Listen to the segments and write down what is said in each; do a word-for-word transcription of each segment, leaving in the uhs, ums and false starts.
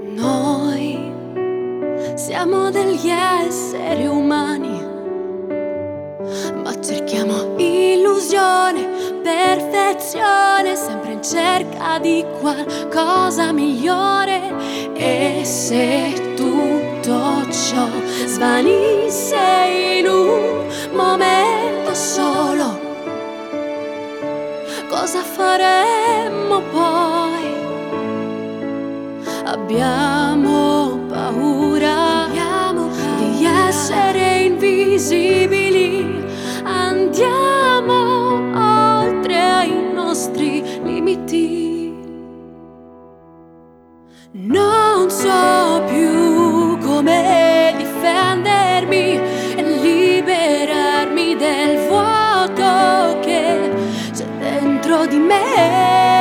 Noi siamo degli esseri umani, ma cerchiamo illusione, perfezione, sempre in cerca di qualcosa migliore. E se tutto ciò svanisse in un momento solo, cosa faremmo poi? Abbiamo paura, Abbiamo paura di essere invisibili. Andiamo oltre ai nostri limiti. Non so più come difendermi e liberarmi del vuoto che c'è dentro di me.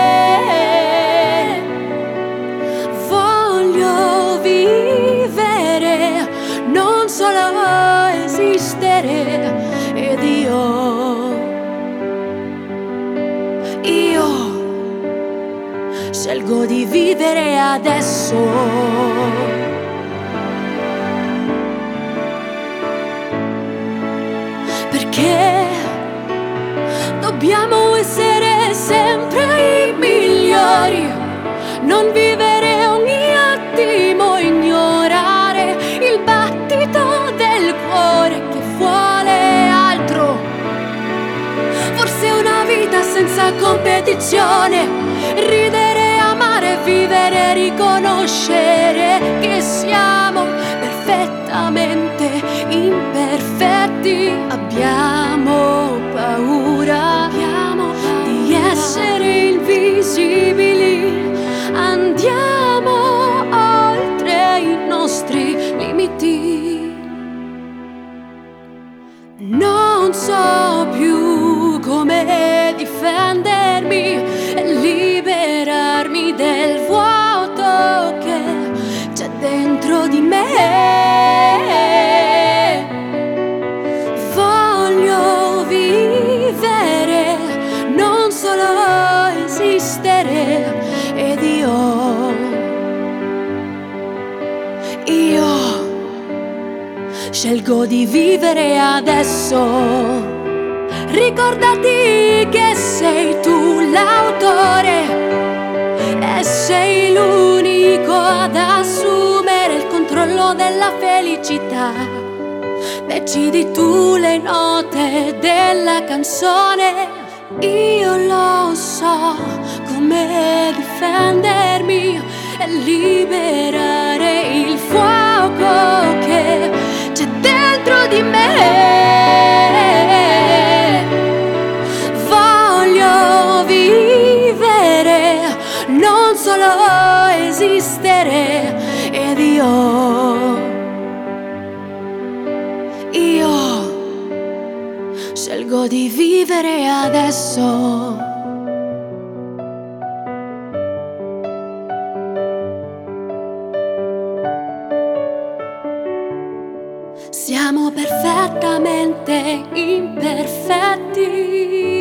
Non solo esistere, ed io, io scelgo di vivere adesso. Perché dobbiamo essere sempre i migliori, non vivere ogni attimo, ignorare il battito del cuore che vuole altro. Forse una vita senza competizione, ridere, amare, vivere, riconoscere che siamo perfettamente imperfetti. Abbiamo paura, Abbiamo paura di essere invisibili. Andiamo oltre i nostri limiti. Non so più come difendermi e liberarmi del vuoto che c'è dentro di me. Voglio vivere, non solo esistere, ed io, io scelgo di vivere adesso. Ricordati che sei tu l'autore e sei l'unico ad assumere il controllo della felicità. Decidi tu le note della canzone. Io lo so come difendermi e liberare il fuoco che c'è dentro di me. Voglio vivere, non solo esistere, ed io, io scelgo di vivere adesso. Siamo perfettamente imperfetti.